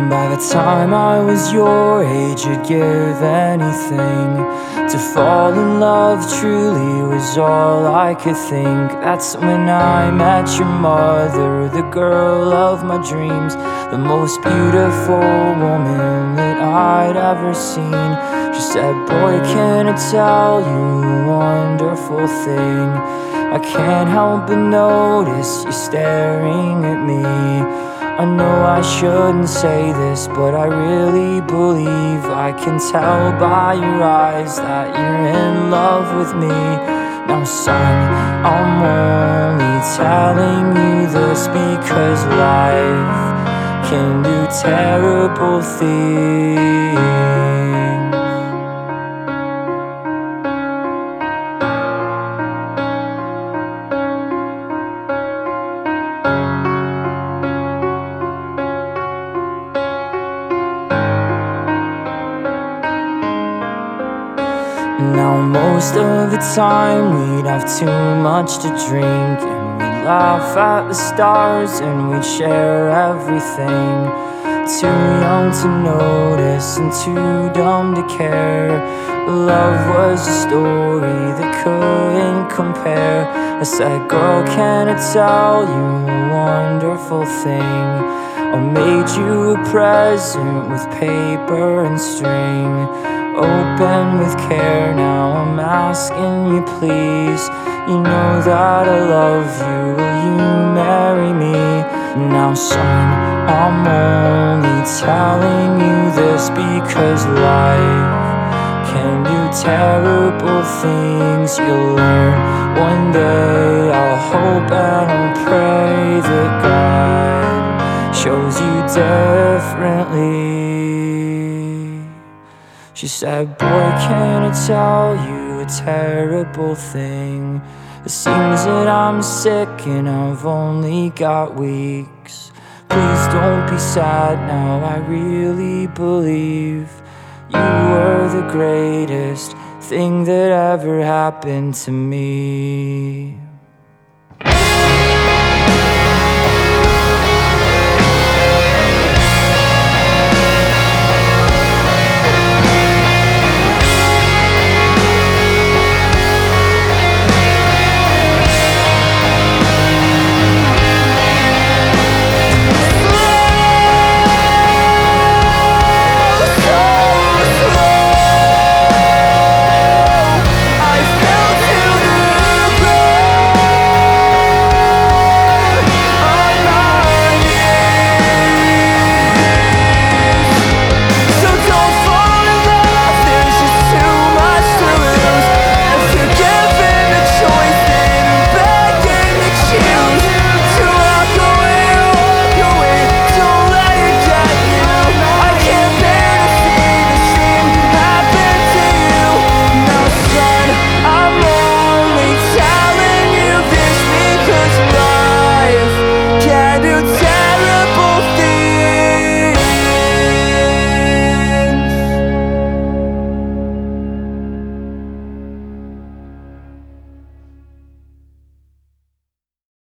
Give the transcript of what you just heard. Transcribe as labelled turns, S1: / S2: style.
S1: By the time I was your age, I'd give anything to fall in love. Truly was all I could think. That's when I met your mother, the girl of my dreams, the most beautiful woman that I'd ever seen. She said, boy, can I tell you a wonderful thing? I can't help but notice you staring at me. I know I shouldn't say this, but I really believe I can tell by your eyes that you're in love with me. Now son, I'm only telling you this because life can do terrible things. Now most of the time we'd have too much to drink, and we'd laugh at the stars and we'd share everything. Too young to notice and too dumb to care. Love was a story that couldn't compare. I said, girl, can I tell you a wonderful thing? I made you a present with paper and string, open with care. Now I'm asking you please, you know that I love you, will you marry me? Now son, I'm only telling you this because life can do terrible things. You'll learn one day, I'll hope and I'll pray that God shows you differently. She said, boy, can I tell you a terrible thing? It seems that I'm sick and I've only got weeks. Please don't be sad now, I really believe you were the greatest thing that ever happened to me.